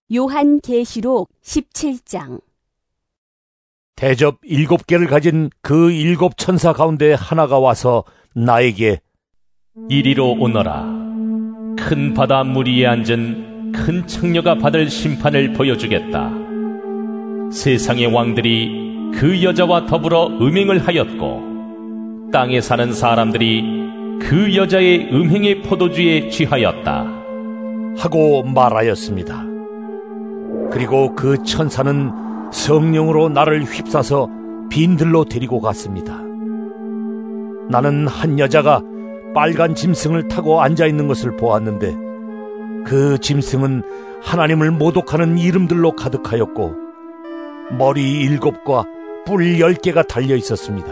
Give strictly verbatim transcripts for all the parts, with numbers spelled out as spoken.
요한계시록 십칠 장. 대접 일곱 개를 가진 그 일곱 천사 가운데 하나가 와서 나에게 이리로 오너라. 큰 바다 물 위에 앉은 큰 창녀가 받을 심판을 보여주겠다. 세상의 왕들이 그 여자와 더불어 음행을 하였고 땅에 사는 사람들이 그 여자의 음행의 포도주에 취하였다 하고 말하였습니다. 그리고 그 천사는 성령으로 나를 휩싸서 빈들로 데리고 갔습니다. 나는 한 여자가 빨간 짐승을 타고 앉아있는 것을 보았는데 그 짐승은 하나님을 모독하는 이름들로 가득하였고 머리 일곱과 뿔 열 개가 달려 있었습니다.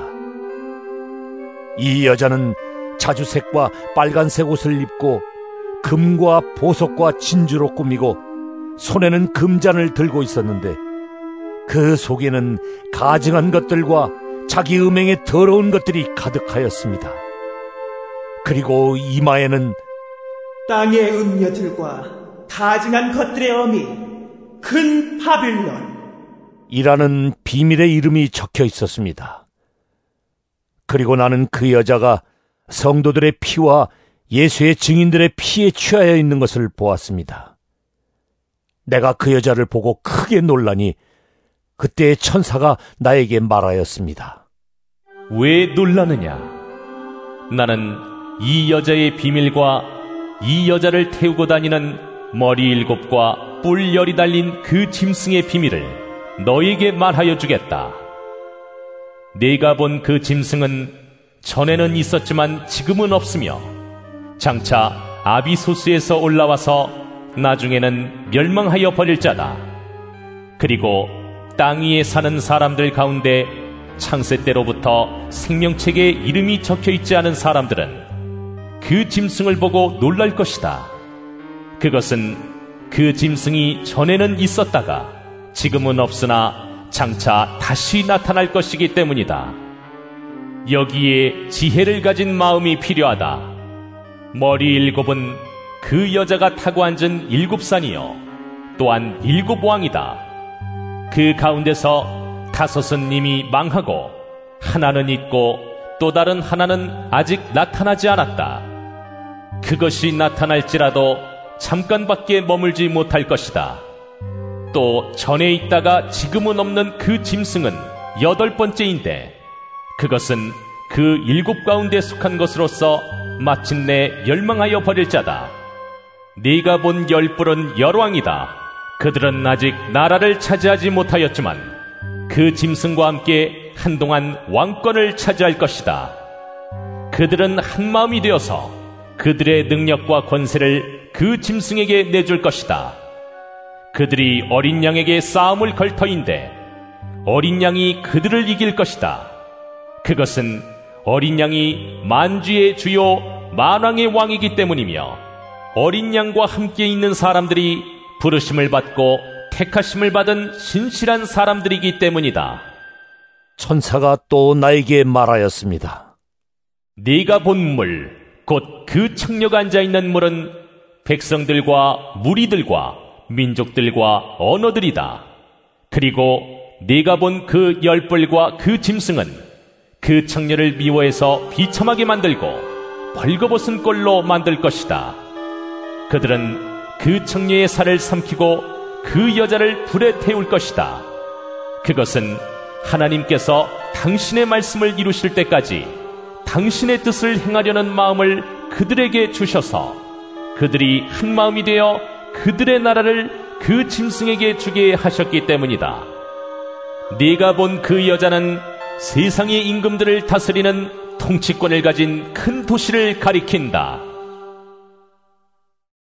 이 여자는 자주색과 빨간색 옷을 입고 금과 보석과 진주로 꾸미고 손에는 금잔을 들고 있었는데 그 속에는 가증한 것들과 자기 음행의 더러운 것들이 가득하였습니다. 그리고 이마에는 땅의 음녀들과 가증한 것들의 어미 큰 바빌론 이라는 비밀의 이름이 적혀 있었습니다. 그리고 나는 그 여자가 성도들의 피와 예수의 증인들의 피에 취하여 있는 것을 보았습니다. 내가 그 여자를 보고 크게 놀라니 그때 천사가 나에게 말하였습니다. 왜 놀라느냐? 나는 이 여자의 비밀과 이 여자를 태우고 다니는 머리 일곱과 뿔 열이 달린 그 짐승의 비밀을 너에게 말하여 주겠다. 네가 본 그 짐승은 전에는 있었지만 지금은 없으며 장차 아비소스에서 올라와서 나중에는 멸망하여 버릴 자다. 그리고 땅 위에 사는 사람들 가운데 창세 때로부터 생명책에 이름이 적혀 있지 않은 사람들은 그 짐승을 보고 놀랄 것이다. 그것은 그 짐승이 전에는 있었다가 지금은 없으나 장차 다시 나타날 것이기 때문이다. 여기에 지혜를 가진 마음이 필요하다. 머리 일곱은 그 여자가 타고 앉은 일곱 산이요 또한 일곱 왕이다. 그 가운데서 다섯은 이미 망하고 하나는 있고 또 다른 하나는 아직 나타나지 않았다. 그것이 나타날지라도 잠깐밖에 머물지 못할 것이다. 또 전에 있다가 지금은 없는 그 짐승은 여덟 번째인데 그것은 그 일곱 가운데 속한 것으로서 마침내 멸망하여 버릴 자다. 네가 본 열 뿔은 열왕이다. 그들은 아직 나라를 차지하지 못하였지만 그 짐승과 함께 한동안 왕권을 차지할 것이다. 그들은 한마음이 되어서 그들의 능력과 권세를 그 짐승에게 내줄 것이다. 그들이 어린 양에게 싸움을 걸 터인데 어린 양이 그들을 이길 것이다. 그것은 어린 양이 만주의 주요 만왕의 왕이기 때문이며 어린 양과 함께 있는 사람들이 부르심을 받고 택하심을 받은 신실한 사람들이기 때문이다. 천사가 또 나에게 말하였습니다. 네가 본 물, 곧 그 창녀가 앉아있는 물은 백성들과 무리들과 민족들과 언어들이다. 그리고 네가 본 그 열뿔과 그 짐승은 그 창녀를 미워해서 비참하게 만들고 벌거벗은 꼴로 만들 것이다. 그들은 그 창녀의 살을 삼키고 그 여자를 불에 태울 것이다. 그것은 하나님께서 당신의 말씀을 이루실 때까지 당신의 뜻을 행하려는 마음을 그들에게 주셔서 그들이 한 마음이 되어 그들의 나라를 그 짐승에게 주게 하셨기 때문이다. 네가 본 그 여자는 세상의 임금들을 다스리는 통치권을 가진 큰 도시를 가리킨다.